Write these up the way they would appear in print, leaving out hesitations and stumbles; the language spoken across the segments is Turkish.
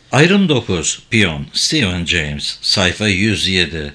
Ayrım 9. Piyon Stephen James. Sayfa 107.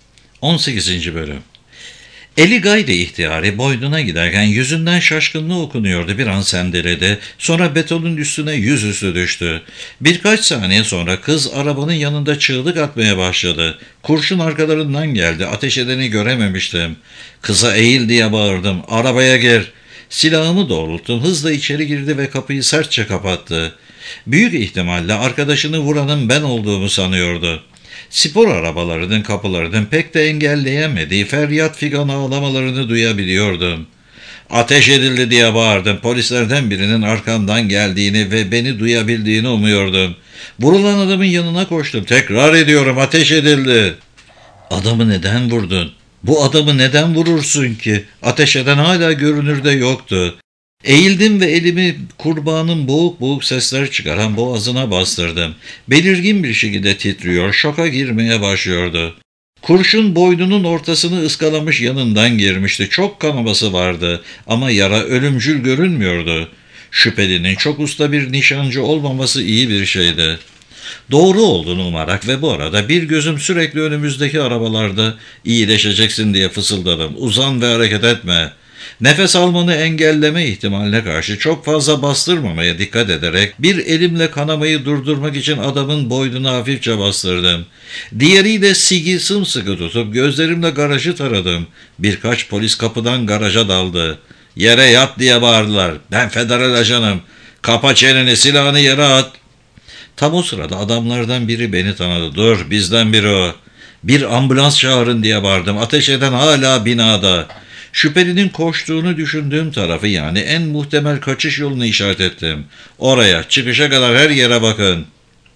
18. Bölüm. Eli gayri ihtiyari boynuna giderken yüzünden şaşkınlığı okunuyordu. Bir an sendeledi. Sonra betonun üstüne yüzüstü düştü. Birkaç saniye sonra kız arabanın yanında çığlık atmaya başladı. Kurşun arkalarından geldi. Ateş edeni görememiştim. Kıza eğil diye bağırdım. Arabaya gir. Silahımı doğrulttum. Hızla içeri girdi ve kapıyı sertçe kapattı. Büyük ihtimalle arkadaşını vuranın ben olduğumu sanıyordu. Spor arabalarının kapılarının pek de engelleyemediği feryat figan ağlamalarını duyabiliyordum. Ateş edildi diye bağırdım. Polislerden birinin arkamdan geldiğini ve beni duyabildiğini umuyordum. Vurulan adamın yanına koştum. Tekrar ediyorum, ateş edildi. Adamı neden vurdun? Bu adamı neden vurursun ki? Ateş eden hala görünürde yoktu. Eğildim ve elimi kurbanın boğuk boğuk sesler çıkaran boğazına bastırdım. Belirgin bir şekilde titriyor, şoka girmeye başlıyordu. Kurşun boynunun ortasını ıskalamış, yanından girmişti. Çok kanaması vardı ama yara ölümcül görünmüyordu. Şüphelinin çok usta bir nişancı olmaması iyi bir şeydi. Doğru olduğunu umarak ve bu arada bir gözüm sürekli önümüzdeki arabalarda iyileşeceksin diye fısıldadım. Uzan ve hareket etme. Nefes almanı engelleme ihtimaline karşı çok fazla bastırmamaya dikkat ederek bir elimle kanamayı durdurmak için adamın boynuna hafifçe bastırdım. Diğeriyle sigi sımsıkı tutup gözlerimle garajı taradım. Birkaç polis kapıdan garaja daldı. Yere yat diye bağırdılar. Ben federal ajanım. Kapa çeneni, silahını yere at. Tam o sırada adamlardan biri beni tanıdı. Dur, bizden biri o. Bir ambulans çağırın diye bağırdım. Ateş eden hala binada. Şüphelinin koştuğunu düşündüğüm tarafı, yani en muhtemel kaçış yolunu işaret ettim. Oraya, çıkışa kadar her yere bakın.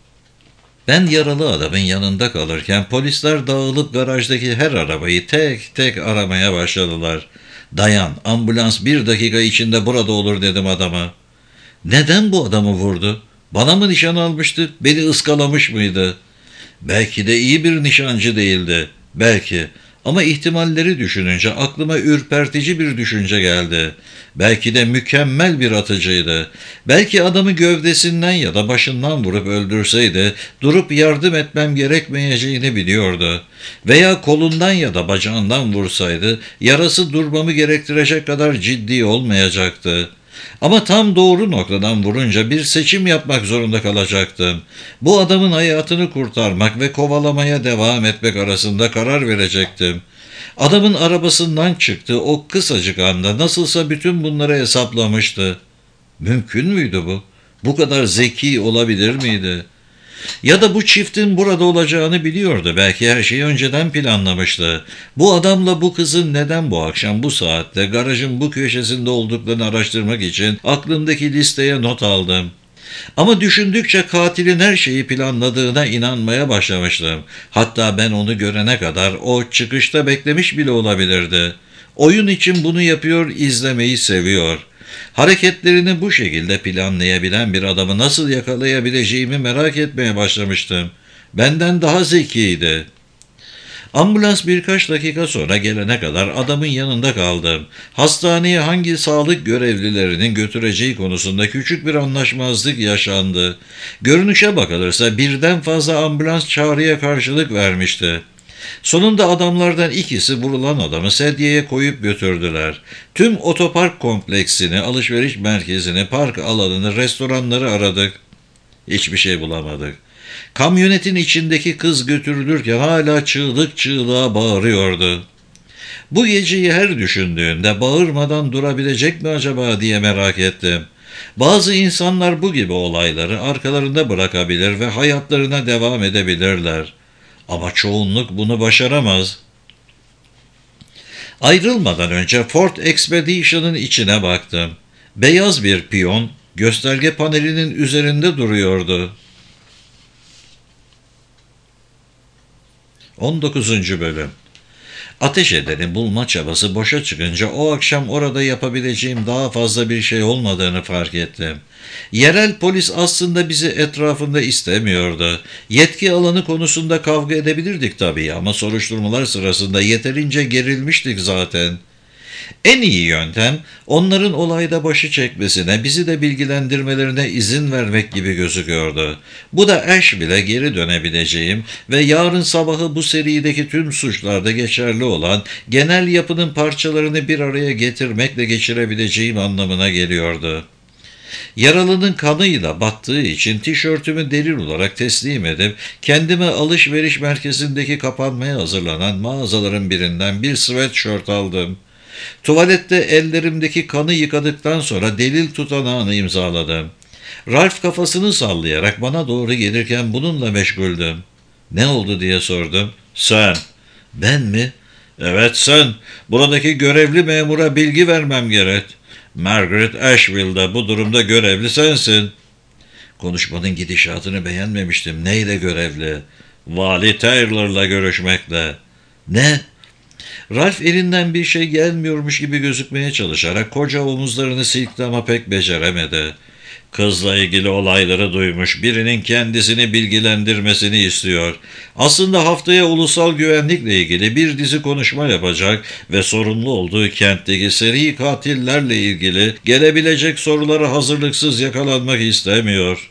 Ben yaralı adamın yanında kalırken polisler dağılıp garajdaki her arabayı tek tek aramaya başladılar. Dayan, ambulans 1 dakika içinde burada olur dedim adama. Neden bu adamı vurdu? Bana mı nişan almıştı, beni ıskalamış mıydı? Belki de iyi bir nişancı değildi. Belki. Ama ihtimalleri düşününce aklıma ürpertici bir düşünce geldi. Belki de mükemmel bir atıcıydı. Belki adamı gövdesinden ya da başından vurup öldürseydi durup yardım etmem gerekmeyeceğini biliyordu. Veya kolundan ya da bacağından vursaydı yarası durmamı gerektirecek kadar ciddi olmayacaktı. Ama tam doğru noktadan vurunca bir seçim yapmak zorunda kalacaktım. Bu adamın hayatını kurtarmak ve kovalamaya devam etmek arasında karar verecektim. Adamın arabasından çıktığı o kısacık anda nasılsa bütün bunları hesaplamıştı. Mümkün müydü bu? Bu kadar zeki olabilir miydi? Ya da bu çiftin burada olacağını biliyordu. Belki her şeyi önceden planlamıştı. Bu adamla bu kızın neden bu akşam bu saatte garajın bu köşesinde olduklarını araştırmak için aklımdaki listeye not aldım. Ama düşündükçe katilin her şeyi planladığına inanmaya başlamıştım. Hatta ben onu görene kadar o çıkışta beklemiş bile olabilirdi. Oyun için bunu yapıyor, izlemeyi seviyor. Hareketlerini bu şekilde planlayabilen bir adamı nasıl yakalayabileceğimi merak etmeye başlamıştım. Benden daha zekiydi. Ambulans birkaç dakika sonra gelene kadar adamın yanında kaldım. Hastaneye hangi sağlık görevlilerinin götüreceği konusunda küçük bir anlaşmazlık yaşandı. Görünüşe bakılırsa birden fazla ambulans çağrıya karşılık vermişti. Sonunda adamlardan ikisi vurulan adamı sedyeye koyup götürdüler. Tüm otopark kompleksini, alışveriş merkezini, park alanını, restoranları aradık. Hiçbir şey bulamadık. Kamyonetin içindeki kız götürülürken hala çığlık çığlığa bağırıyordu. Bu geceyi her düşündüğünde bağırmadan durabilecek mi acaba diye merak ettim. Bazı insanlar bu gibi olayları arkalarında bırakabilir ve hayatlarına devam edebilirler. Ama çoğunluk bunu başaramaz. Ayrılmadan önce Ford Expedition'ın içine baktım. Beyaz bir piyon gösterge panelinin üzerinde duruyordu. 19. Bölüm. Ateş edeni bulma çabası boşa çıkınca o akşam orada yapabileceğim daha fazla bir şey olmadığını fark ettim. Yerel polis aslında bizi etrafında istemiyordu. Yetki alanı konusunda kavga edebilirdik tabii ama soruşturmalar sırasında yeterince gerilmiştik zaten. En iyi yöntem onların olayda başı çekmesine, bizi de bilgilendirmelerine izin vermek gibi gözüküyordu. Bu da Asheville'e geri dönebileceğim ve yarın sabahı bu serideki tüm suçlarda geçerli olan genel yapının parçalarını bir araya getirmekle geçirebileceğim anlamına geliyordu. Yaralının kanıyla battığı için tişörtümü delil olarak teslim edip kendime alışveriş merkezindeki kapanmaya hazırlanan mağazaların birinden bir sweatshirt aldım. Tuvalette ellerimdeki kanı yıkadıktan sonra delil tutanağını imzaladım. Ralph kafasını sallayarak bana doğru gelirken bununla meşguldüm. Ne oldu diye sordum. Sen. Ben mi? Evet sen. Buradaki görevli memura bilgi vermem gerek. Margaret Asheville'da bu durumda görevli sensin. Konuşmanın gidişatını beğenmemiştim. Neyle görevli? Vali Taylor'la görüşmekle. Ne? Ralph elinden bir şey gelmiyormuş gibi gözükmeye çalışarak koca omuzlarını silkti ama pek beceremedi. Kızla ilgili olayları duymuş, birinin kendisini bilgilendirmesini istiyor. Aslında haftaya ulusal güvenlikle ilgili bir dizi konuşma yapacak ve sorumlu olduğu kentteki seri katillerle ilgili gelebilecek sorulara hazırlıksız yakalanmak istemiyor.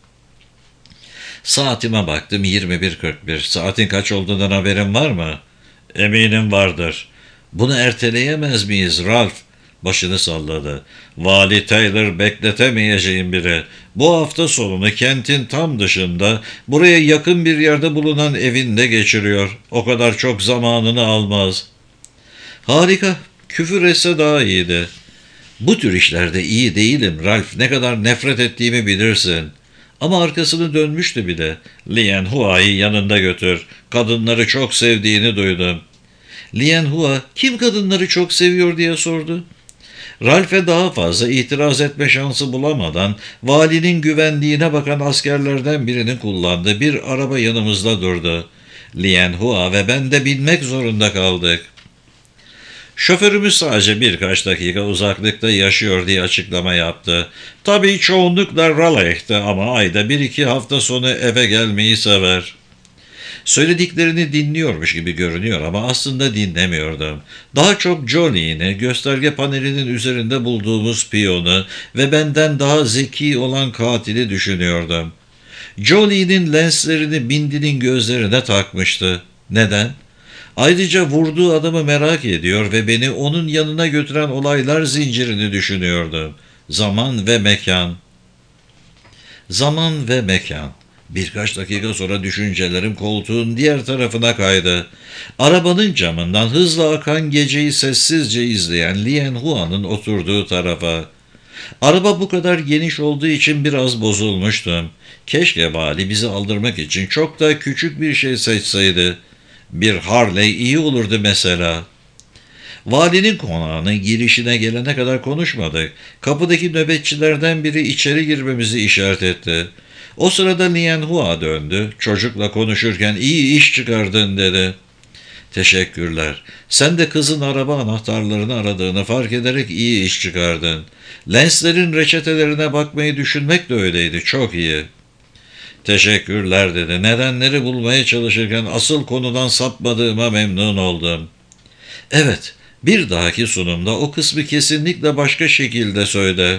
Saatime baktım 21:41. Saatin kaç olduğundan haberin var mı? Eminim vardır. Bunu erteleyemez miyiz Ralph? Başını salladı. Vali Taylor bekletemeyeceğim biri. Bu hafta sonunu kentin tam dışında, buraya yakın bir yerde bulunan evinde geçiriyor. O kadar çok zamanını almaz. Harika. Küfür etse daha iyiydi. Bu tür işlerde iyi değilim Ralph. Ne kadar nefret ettiğimi bilirsin. Ama arkasını dönmüştü bile. Lian Hua'yı yanında götür. Kadınları çok sevdiğini duydum. Lian Hua kim kadınları çok seviyor diye sordu. Ralph'e daha fazla itiraz etme şansı bulamadan valinin güvenliğine bakan askerlerden birinin kullandığı bir araba yanımızda durdu. Lian Hua ve ben de binmek zorunda kaldık. Şoförümüz sadece birkaç dakika uzaklıkta yaşıyor diye açıklama yaptı. Tabii çoğunlukla Raleigh'te ama ayda 1-2 hafta sonu eve gelmeyi sever. Söylediklerini dinliyormuş gibi görünüyor ama aslında dinlemiyordum. Daha çok Jolie'ni, gösterge panelinin üzerinde bulduğumuz piyonu ve benden daha zeki olan katili düşünüyordum. Jolie'nin lenslerini Bindi'nin gözlerine takmıştı. Neden? Ayrıca vurduğu adamı merak ediyor ve beni onun yanına götüren olaylar zincirini düşünüyordum. Zaman ve mekan. Zaman ve mekan. Birkaç dakika sonra düşüncelerim koltuğun diğer tarafına kaydı. Arabanın camından hızla akan geceyi sessizce izleyen Lian Hua'nın oturduğu tarafa. Araba bu kadar geniş olduğu için biraz bozulmuştum. Keşke vali bizi aldırmak için çok daha küçük bir şey seçseydi. Bir Harley iyi olurdu mesela. Valinin konağının girişine gelene kadar konuşmadık. Kapıdaki nöbetçilerden biri içeri girmemizi işaret etti. O sırada Lian Hua döndü. Çocukla konuşurken iyi iş çıkardın dedi. Teşekkürler. Sen de kızın araba anahtarlarını aradığını fark ederek iyi iş çıkardın. Lenslerin reçetelerine bakmayı düşünmek de öyleydi. Çok iyi. Teşekkürler dedi. Nedenleri bulmaya çalışırken asıl konudan sapmadığıma memnun oldum. Evet, bir dahaki sunumda o kısmı kesinlikle başka şekilde söyle.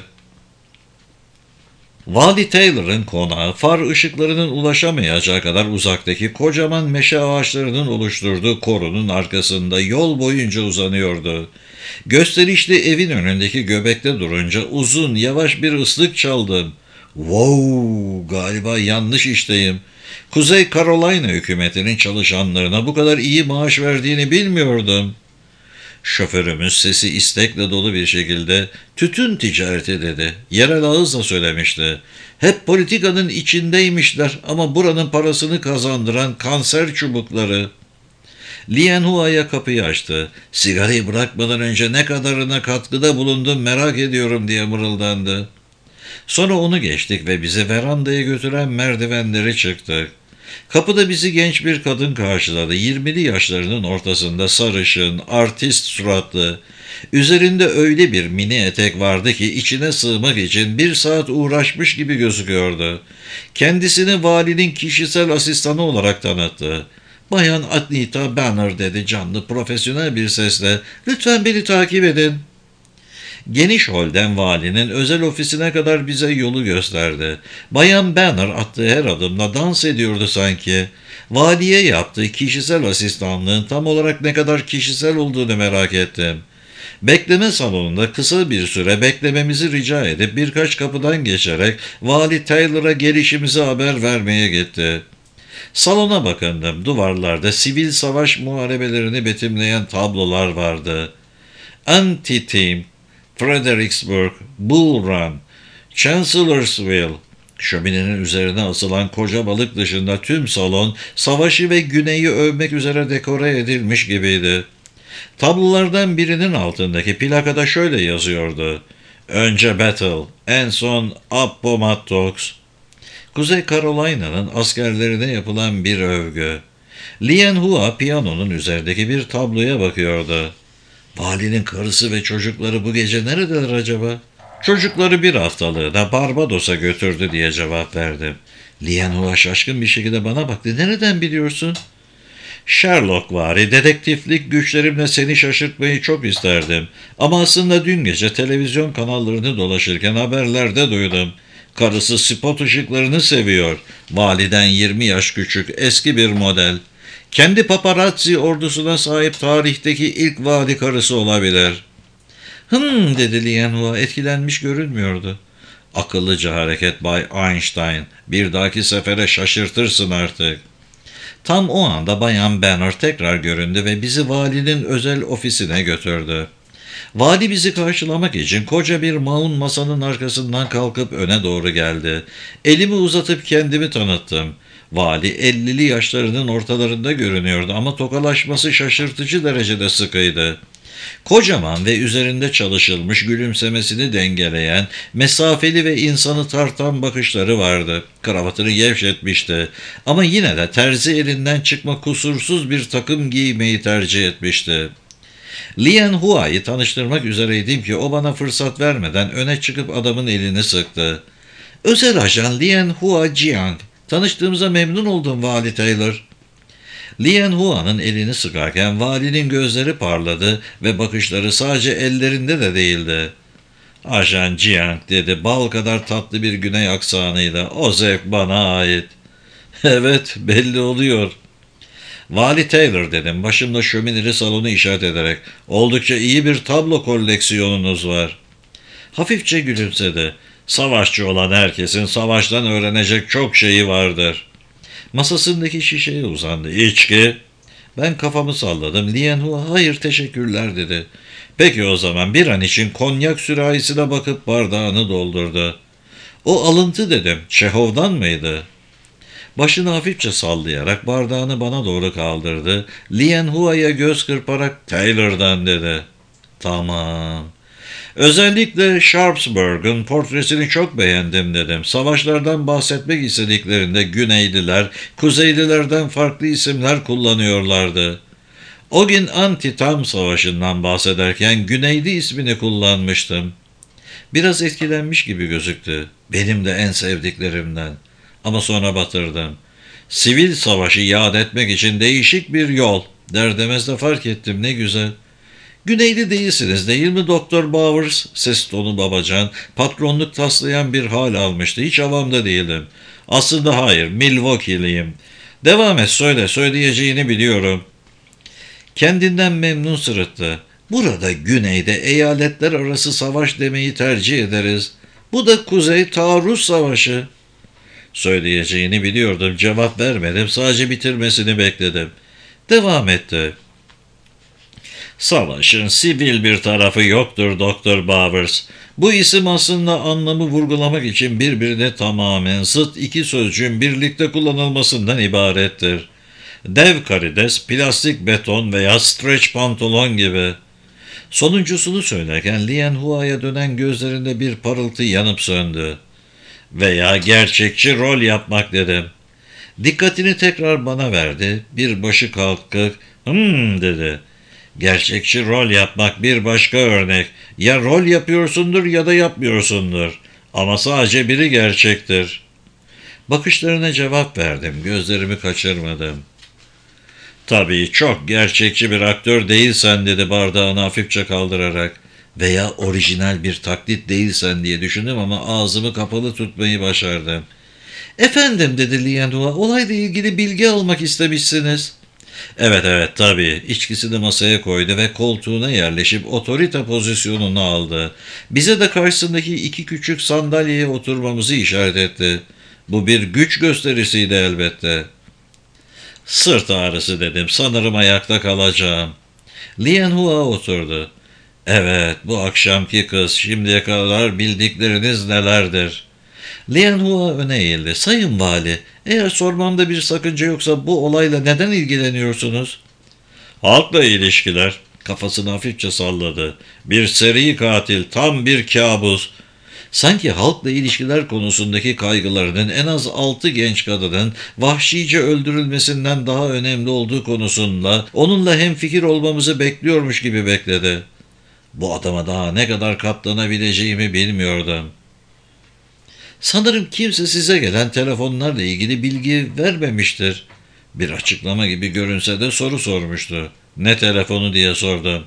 Vali Taylor'ın konağı far ışıklarının ulaşamayacağı kadar uzaktaki kocaman meşe ağaçlarının oluşturduğu korunun arkasında yol boyunca uzanıyordu. Gösterişli evin önündeki göbekte durunca uzun yavaş bir ıslık çaldım. Wow, galiba yanlış işteyim. Kuzey Carolina hükümetinin çalışanlarına bu kadar iyi maaş verdiğini bilmiyordum. Şoförümüz sesi istekle dolu bir şekilde tütün ticareti dedi. Yerel ağızla söylemişti. Hep politikanın içindeymişler ama buranın parasını kazandıran kanser çubukları. Lian Hua'ya kapıyı açtı. Sigarayı bırakmadan önce ne kadarına katkıda bulundum merak ediyorum diye mırıldandı. Sonra onu geçtik ve bizi verandaya götüren merdivenleri çıktık. Kapıda bizi genç bir kadın karşıladı. 20'li yaşlarının ortasında sarışın, artist suratlı. Üzerinde öyle bir mini etek vardı ki içine sığmak için 1 saat uğraşmış gibi gözüküyordu. Kendisini valinin kişisel asistanı olarak tanıttı. Bayan Anita Banner dedi canlı, profesyonel bir sesle. Lütfen beni takip edin. Geniş holden valinin özel ofisine kadar bize yolu gösterdi. Bayan Banner attığı her adımla dans ediyordu sanki. Valiye yaptığı kişisel asistanlığın tam olarak ne kadar kişisel olduğunu merak ettim. Bekleme salonunda kısa bir süre beklememizi rica edip birkaç kapıdan geçerek Vali Taylor'a gelişimizi haber vermeye gitti. Salona bakındım. Duvarlarda sivil savaş muharebelerini betimleyen tablolar vardı. Antietam, Fredericksburg, Bull Run, Chancellorsville. Şöminenin üzerine asılan koca balık dışında tüm salon savaşı ve güneyi övmek üzere dekore edilmiş gibiydi. Tablolardan birinin altındaki plakada şöyle yazıyordu: Önce Battle, en son Appomattox. Kuzey Carolina'nın askerlerine yapılan bir övgü. Lien Hua piyanonun üzerindeki bir tabloya bakıyordu. Valinin karısı ve çocukları bu gece neredeler acaba? Çocukları bir haftalığına Barbados'a götürdü diye cevap verdim. Lien Hua şaşkın bir şekilde bana baktı. Nereden biliyorsun? Sherlockvari dedektiflik güçlerimle seni şaşırtmayı çok isterdim. Ama aslında dün gece televizyon kanallarını dolaşırken haberlerde duydum. Karısı spot ışıklarını seviyor. Validen 20 yaş küçük, eski bir model. Kendi paparazzi ordusuna sahip tarihteki ilk vali karısı olabilir. Dedi Lianhua, etkilenmiş görünmüyordu. Akıllıca hareket Bay Einstein. Bir dahaki sefere şaşırtırsın artık. Tam o anda Bayan Banner tekrar göründü ve bizi valinin özel ofisine götürdü. Vali bizi karşılamak için koca bir maun masanın arkasından kalkıp öne doğru geldi. Elimi uzatıp kendimi tanıttım. Vali 50'li yaşlarının ortalarında görünüyordu ama tokalaşması şaşırtıcı derecede sıkıydı. Kocaman ve üzerinde çalışılmış, gülümsemesini dengeleyen, mesafeli ve insanı tartan bakışları vardı. Kravatını gevşetmişti ama yine de terzi elinden çıkma kusursuz bir takım giymeyi tercih etmişti. Lien Hua'yı tanıştırmak üzereydim ki o bana fırsat vermeden öne çıkıp adamın elini sıktı. Özel ajan Lien Hua Jiang. Tanıştığımıza memnun oldum Vali Taylor. Lien Hua'nın elini sıkarken valinin gözleri parladı ve bakışları sadece ellerinde de değildi. Ajan Jiang dedi bal kadar tatlı bir güney aksanıyla. O zevk bana ait. Evet, belli oluyor. Vali Taylor dedim başımda şömineli salonu işaret ederek. Oldukça iyi bir tablo koleksiyonunuz var. Hafifçe gülümsedi. Savaşçı olan herkesin savaştan öğrenecek çok şeyi vardır. Masasındaki şişeye uzandı. İçki. Ben kafamı salladım. Lien Hua hayır teşekkürler dedi. Peki o zaman bir an için konyak sürahisine bakıp bardağını doldurdu. O alıntı dedim. Çehov'dan mıydı? Başını hafifçe sallayarak bardağını bana doğru kaldırdı. Lien Hua'ya göz kırparak Taylor'dan dedi. Tamam. Özellikle Sharpsburg'un portresini çok beğendim dedim. Savaşlardan bahsetmek istediklerinde Güneyliler, Kuzeylilerden farklı isimler kullanıyorlardı. O gün Antietam Savaşı'ndan bahsederken Güneyli ismini kullanmıştım. Biraz etkilenmiş gibi gözüktü. Benim de en sevdiklerimden. Ama sonra batırdım. Sivil savaşı yad etmek için değişik bir yol. Der demez de fark ettim ne güzel. Güneyli değilsiniz değil mi Doktor Bowers? Ses tonu babacan, patronluk taslayan bir hal almıştı. Hiç havamda değilim. Aslında hayır, Milwaukee'liyim. Devam et söyle, söyleyeceğini biliyorum. Kendinden memnun sırıttı. Burada güneyde eyaletler arası savaş demeyi tercih ederiz. Bu da kuzey taarruz savaşı. Söyleyeceğini biliyordum. Cevap vermedim. Sadece bitirmesini bekledim. Devam etti. Savaşın sivil bir tarafı yoktur Doktor Bowers. Bu isim aslında anlamı vurgulamak için birbirine tamamen zıt iki sözcüğün birlikte kullanılmasından ibarettir. Dev karides, plastik beton veya stretch pantolon gibi. Sonuncusunu söylerken Lien Hua'ya dönen gözlerinde bir parıltı yanıp söndü. Veya gerçekçi rol yapmak dedim. Dikkatini tekrar bana verdi. Bir başı kalkık, dedi. Gerçekçi rol yapmak bir başka örnek. Ya rol yapıyorsundur ya da yapmıyorsundur. Ama sadece biri gerçektir. Bakışlarına cevap verdim. Gözlerimi kaçırmadım. Tabii çok gerçekçi bir aktör değilsen dedi bardağını hafifçe kaldırarak. Veya orijinal bir taklit değilsen diye düşündüm ama ağzımı kapalı tutmayı başardım. Efendim dedi Lianhua, olayla ilgili bilgi almak istemişsiniz. Evet evet tabii. İçkisini masaya koydu ve koltuğuna yerleşip otorite pozisyonunu aldı. Bize de karşısındaki iki küçük sandalyeye oturmamızı işaret etti. Bu bir güç gösterisiydi elbette. Sırt ağrısı dedim. Sanırım ayakta kalacağım. Lianhua oturdu. Evet, bu akşamki kız. Şimdiye kadar bildikleriniz nelerdir? Lianhua öne eğildi. Sayın Vali, eğer sormamda bir sakınca yoksa bu olayla neden ilgileniyorsunuz? Halkla ilişkiler. Kafasını hafifçe salladı. Bir seri katil, tam bir kabus. Sanki halkla ilişkiler konusundaki kaygılarının en az 6 genç kadının vahşice öldürülmesinden daha önemli olduğu konusunda onunla hemfikir olmamızı bekliyormuş gibi bekledi. Bu adama daha ne kadar katlanabileceğimi bilmiyordum. Sanırım kimse size gelen telefonlarla ilgili bilgi vermemiştir. Bir açıklama gibi görünse de soru sormuştu. Ne telefonu diye sordum.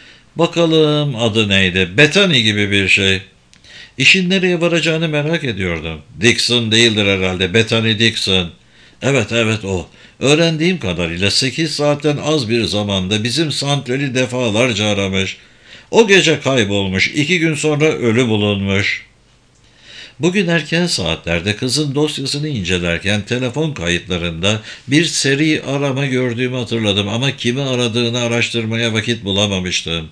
Bakalım adı neydi? Bethany gibi bir şey. İşin nereye varacağını merak ediyordum. Dixon değildir herhalde. Bethany Dixon. Evet evet o. Öğrendiğim kadarıyla 8 saatten az bir zamanda bizim santrali defalarca aramış. O gece kaybolmuş. 2 gün sonra ölü bulunmuş. Bugün erken saatlerde kızın dosyasını incelerken telefon kayıtlarında bir seri arama gördüğümü hatırladım ama kimi aradığını araştırmaya vakit bulamamıştım.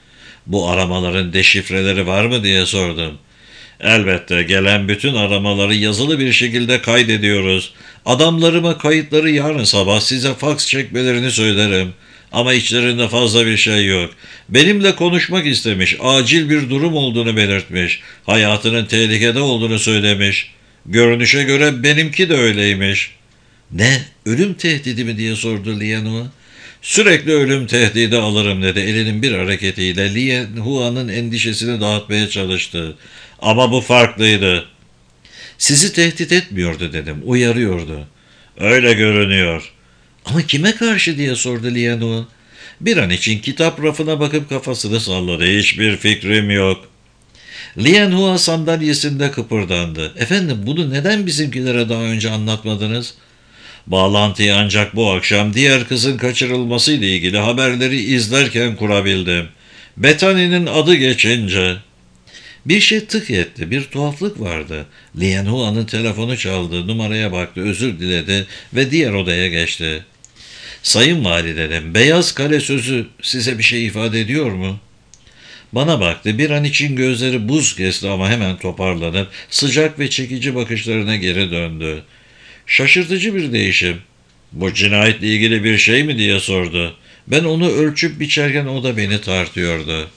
Bu aramaların deşifreleri var mı diye sordum. Elbette gelen bütün aramaları yazılı bir şekilde kaydediyoruz. Adamlarıma kayıtları yarın sabah size faks çekmelerini söylerim. Ama içlerinde fazla bir şey yok. Benimle konuşmak istemiş, acil bir durum olduğunu belirtmiş. Hayatının tehlikede olduğunu söylemiş. Görünüşe göre benimki de öyleymiş. Ne? Ölüm tehdidi mi diye sordu Lianhua. Sürekli ölüm tehdidi alırım dedi. Elinin bir hareketiyle Lianhua'nın endişesini dağıtmaya çalıştı. Ama bu farklıydı. Sizi tehdit etmiyordu dedim. Uyarıyordu. Öyle görünüyor. Ama kime karşı diye sordu Lianhua. Bir an için kitap rafına bakıp kafasını salladı. Hiçbir fikrim yok. Lianhua sandalyesinde kıpırdandı. Efendim bunu neden bizimkilere daha önce anlatmadınız? Bağlantıyı ancak bu akşam diğer kızın kaçırılması ile ilgili haberleri izlerken kurabildim. Bethany'nin adı geçince. Bir şey tık etti, bir tuhaflık vardı. Lianhua'nın telefonu çaldı, numaraya baktı, özür diledi ve diğer odaya geçti. Sayın Vali dedim, Beyaz Kale sözü size bir şey ifade ediyor mu? Bana baktı, bir an için gözleri buz kesti ama hemen toparlanıp sıcak ve çekici bakışlarına geri döndü. Şaşırtıcı bir değişim. Bu cinayetle ilgili bir şey mi diye sordu. Ben onu ölçüp biçerken o da beni tartıyordu.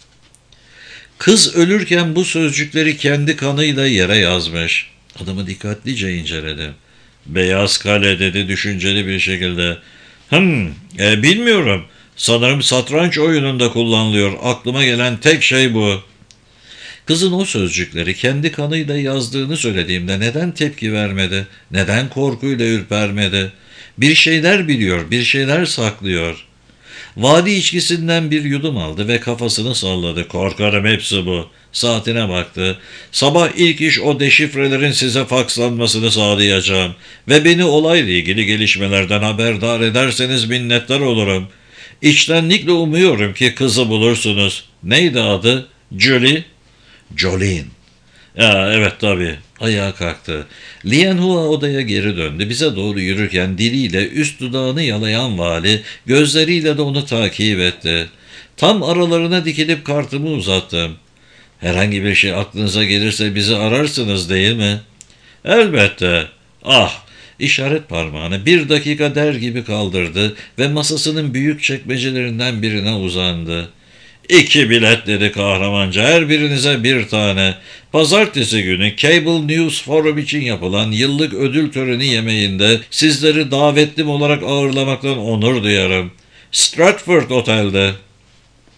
Kız ölürken bu sözcükleri kendi kanıyla yere yazmış. Adamı dikkatlice inceledim. Beyaz Kale dedi düşünceli bir şekilde. Bilmiyorum. Sanırım satranç oyununda kullanılıyor. Aklıma gelen tek şey bu. Kızın o sözcükleri kendi kanıyla yazdığını söylediğimde neden tepki vermedi? Neden korkuyla ürpermedi? Bir şeyler biliyor, bir şeyler saklıyor. Vadi içkisinden bir yudum aldı ve kafasını salladı. Korkarım hepsi bu. Saatine baktı. Sabah ilk iş o deşifrelerin size fakslanmasını sağlayacağım. Ve beni olayla ilgili gelişmelerden haberdar ederseniz minnettar olurum. İçtenlikle umuyorum ki kızı bulursunuz. Neydi adı? Julie? Jolene. Ya evet tabii. Ayağa kalktı. Lianhua odaya geri döndü. Bize doğru yürürken diliyle üst dudağını yalayan vali gözleriyle de onu takip etti. Tam aralarına dikilip kartımı uzattım. Herhangi bir şey aklınıza gelirse bizi ararsınız değil mi? Elbette. Ah! İşaret parmağını bir dakika der gibi kaldırdı ve masasının büyük çekmecelerinden birine uzandı. 2 bilet dedi kahramanca, her birinize bir tane. Pazartesi günü Cable News Forum için yapılan yıllık ödül töreni yemeğinde sizleri davetlim olarak ağırlamaktan onur duyarım. Stratford Otel'de.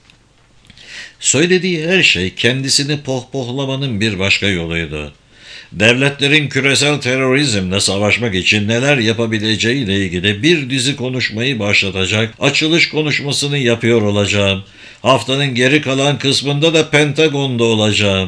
Söylediği her şey kendisini pohpohlamanın bir başka yoluydu. Devletlerin küresel terörizmle savaşmak için neler yapabileceğiyle ilgili bir dizi konuşmayı başlatacak açılış konuşmasını yapıyor olacağım. Haftanın geri kalan kısmında da Pentagon'da olacağım.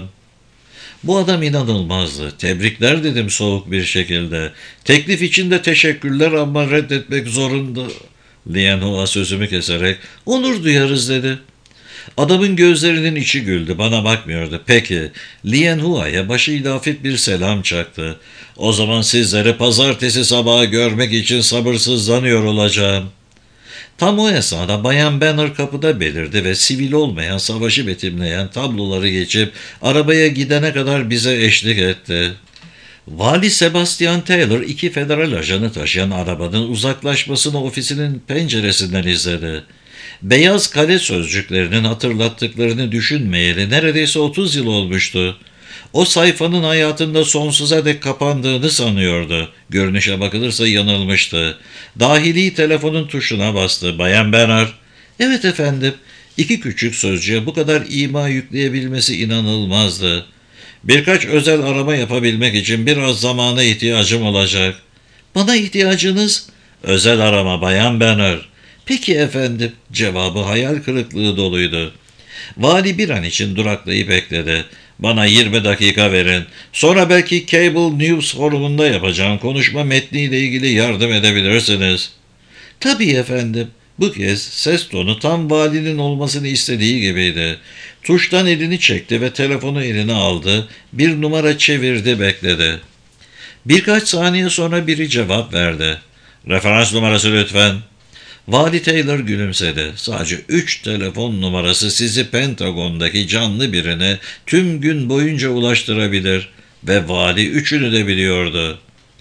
Bu adam inanılmazdı. Tebrikler dedim soğuk bir şekilde. Teklif için de teşekkürler ama reddetmek zorunda. Lianhua sözümü keserek onur duyarız dedi. Adamın gözlerinin içi güldü. Bana bakmıyordu. Peki. Lianhua'ya başıyla hafif bir selam çaktı. O zaman sizleri pazartesi sabahı görmek için sabırsızlanıyor olacağım. Tam o esnada Bayan Banner kapıda belirdi ve sivil olmayan savaşı betimleyen tabloları geçip arabaya gidene kadar bize eşlik etti. Vali Sebastian Taylor iki federal ajanı taşıyan arabanın uzaklaşmasını ofisinin penceresinden izledi. Beyaz Kale sözcüklerinin hatırlattıklarını düşünmeyeli neredeyse 30 yıl olmuştu. O sayfanın hayatında sonsuza dek kapandığını sanıyordu. Görünüşe bakılırsa yanılmıştı. Dahili telefonun tuşuna bastı. Bayan Bernard. Evet efendim. İki küçük sözcüğe bu kadar ima yükleyebilmesi inanılmazdı. Birkaç özel arama yapabilmek için biraz zamana ihtiyacım olacak. Bana ihtiyacınız? Özel arama Bayan Bernard. Peki efendim. Cevabı hayal kırıklığı doluydu. Vali bir an için duraklayıp bekledi. Bana 20 dakika verin. Sonra belki Cable News forumunda yapacağım konuşma metniyle ilgili yardım edebilirsiniz. Tabii efendim. Bu kez ses tonu tam valinin olmasını istediği gibiydi. Tuştan elini çekti ve telefonu eline aldı. Bir numara çevirdi, bekledi. Birkaç saniye sonra biri cevap verdi. Referans numarası lütfen. Vali Taylor gülümsedi. Sadece 3 telefon numarası sizi Pentagon'daki canlı birine tüm gün boyunca ulaştırabilir. Ve vali üçünü de biliyordu.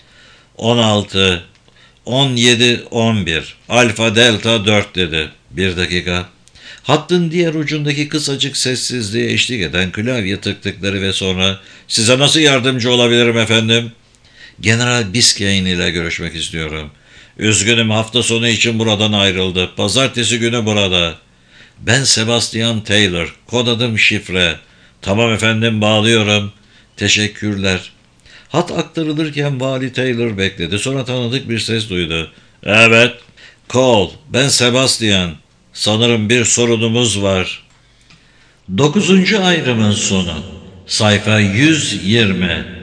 16, 17, 11. Alfa Delta 4 dedi. Bir dakika. Hattın diğer ucundaki kısacık sessizliğe eşlik eden klavye tıktıkları ve sonra size nasıl yardımcı olabilirim efendim? General Biscayne ile görüşmek istiyorum. Üzgünüm, hafta sonu için buradan ayrıldı. Pazartesi günü burada. Ben Sebastian Taylor. Kod adım şifre. Tamam efendim, bağlıyorum. Teşekkürler. Hat aktarılırken Vali Taylor bekledi. Sonra tanıdık bir ses duydu. Evet. Cole. Ben Sebastian. Sanırım bir sorunumuz var. 9. ayrımın sonu. Sayfa 120.